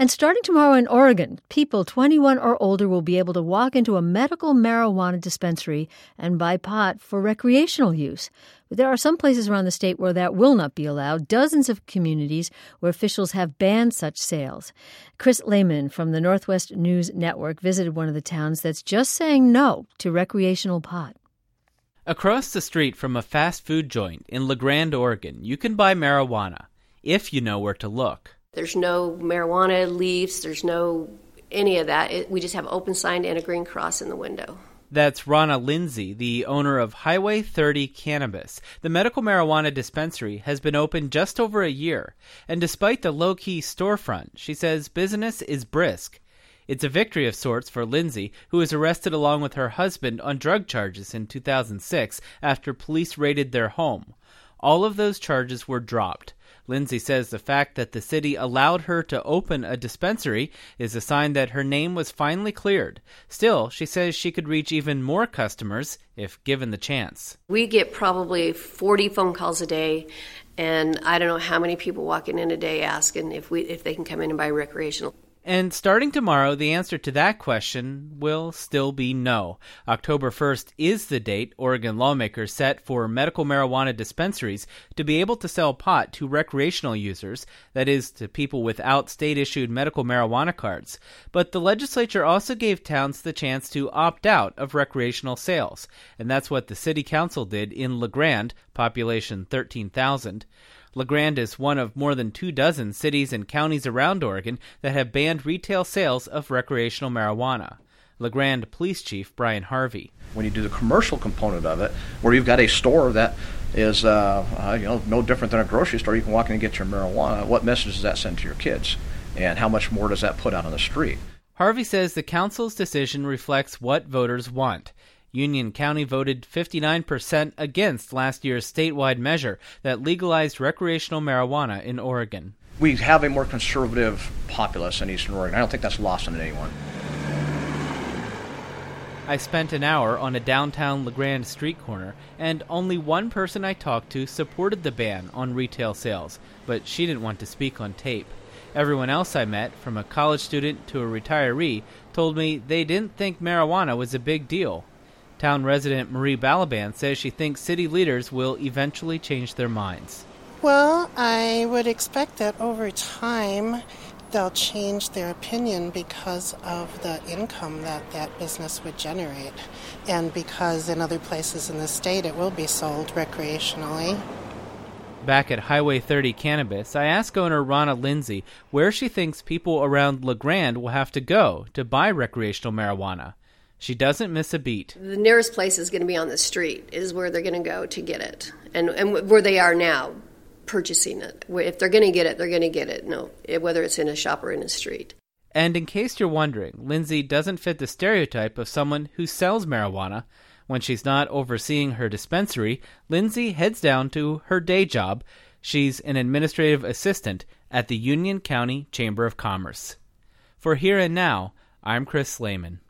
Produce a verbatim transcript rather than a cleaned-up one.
And starting tomorrow in Oregon, people twenty-one or older will be able to walk into a medical marijuana dispensary and buy pot for recreational use. But there are some places around the state where that will not be allowed, dozens of communities where officials have banned such sales. Chris Lehman from the Northwest News Network visited one of the towns that's just saying no to recreational pot. Across the street from a fast food joint in La Grande, Oregon, you can buy marijuana, if you know where to look. There's no marijuana leaves, there's no any of that. It, we just have open sign and a green cross in the window. That's Ronna Lindsay, the owner of Highway thirty Cannabis. The medical marijuana dispensary has been open just over a year, and despite the low-key storefront, she says business is brisk. It's a victory of sorts for Lindsay, who was arrested along with her husband on drug charges in two thousand six after police raided their home. All of those charges were dropped. Lindsay says the fact that the city allowed her to open a dispensary is a sign that her name was finally cleared. Still, she says she could reach even more customers if given the chance. We get probably forty phone calls a day, and I don't know how many people walking in a day asking if we if they can come in and buy recreational. And starting tomorrow, the answer to that question will still be no. October first is the date Oregon lawmakers set for medical marijuana dispensaries to be able to sell pot to recreational users, that is, to people without state-issued medical marijuana cards. But the legislature also gave towns the chance to opt out of recreational sales, and that's what the city council did in La Grande, population thirteen thousand. La Grande is one of more than two dozen cities and counties around Oregon that have banned retail sales of recreational marijuana. La Grande Police Chief Brian Harvey. When you do the commercial component of it, where you've got a store that is uh, uh, you know, no different than a grocery store, you can walk in and get your marijuana, what message does that send to your kids? And how much more does that put out on the street? Harvey says the council's decision reflects what voters want. Union County voted fifty-nine percent against last year's statewide measure that legalized recreational marijuana in Oregon. We have a more conservative populace in Eastern Oregon. I don't think that's lost on anyone. I spent an hour on a downtown La Grande street corner, and only one person I talked to supported the ban on retail sales, but she didn't want to speak on tape. Everyone else I met, from a college student to a retiree, told me they didn't think marijuana was a big deal. Town resident Marie Balaban says she thinks city leaders will eventually change their minds. Well, I would expect that over time they'll change their opinion because of the income that that business would generate, and because in other places in the state it will be sold recreationally. Back at Highway thirty Cannabis, I asked owner Ronna Lindsay where she thinks people around La Grande will have to go to buy recreational marijuana. She doesn't miss a beat. The nearest place is going to be on the street, is where they're going to go to get it, and and where they are now purchasing it. If they're going to get it, they're going to get it, no, whether it's in a shop or in a street. And in case you're wondering, Lindsay doesn't fit the stereotype of someone who sells marijuana. When she's not overseeing her dispensary, Lindsay heads down to her day job. She's an administrative assistant at the Union County Chamber of Commerce. For Here and Now, I'm Chris Lehman.